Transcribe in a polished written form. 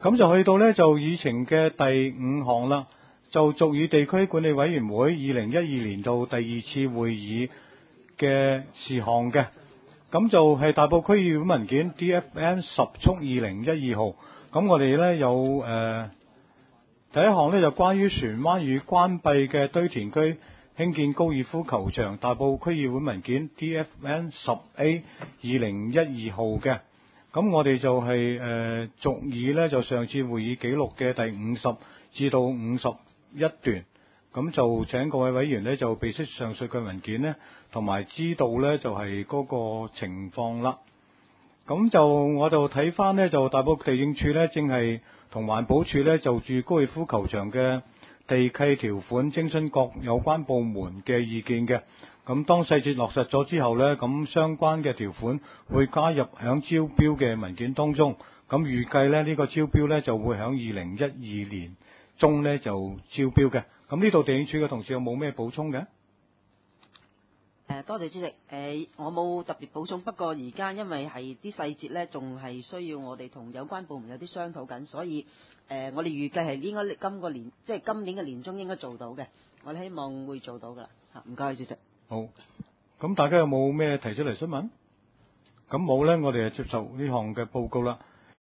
咁就去到呢，就議程嘅第5項啦，就俗語地區管理委員會2012年度第2次會議嘅事項嘅。咁就係大埔區議會文件 DFN 10/2012號。咁我哋呢有第一項呢，就關於船灣與關閉嘅堆填區興建高爾夫球場，大埔區議會文件 DFN 10A/2012號嘅。咁我哋就係俗以呢，就上次會議記錄嘅第50至到51段。咁就請各位委員呢，就備悉上述嘅文件呢，同埋知道呢，就係嗰個情況啦。咁就我就睇翻呢，就大埔地政處呢，正係同環保署呢，就住高爾夫球場嘅地契條款徵詢各有關部門嘅意見嘅。咁當細節落實咗之後呢，咁相關嘅條款會加入響招標嘅文件當中。咁預計呢，呢個招標呢，就會響2012年中呢，就招標嘅。咁呢度地政處嘅同事有冇咩補充嘅？ 多謝主席。我冇特別補充，不過而家因為係啲細節呢，仲係需要我哋同有關部門有啲商討緊，所以我哋預計係應該今年嘅年中應該做到嘅。我哋希望會做到㗎啦。唔該，主席。 好，咁大家有冇咩提出嚟詢問？咁冇呢，我哋就接受呢項嘅報告啦。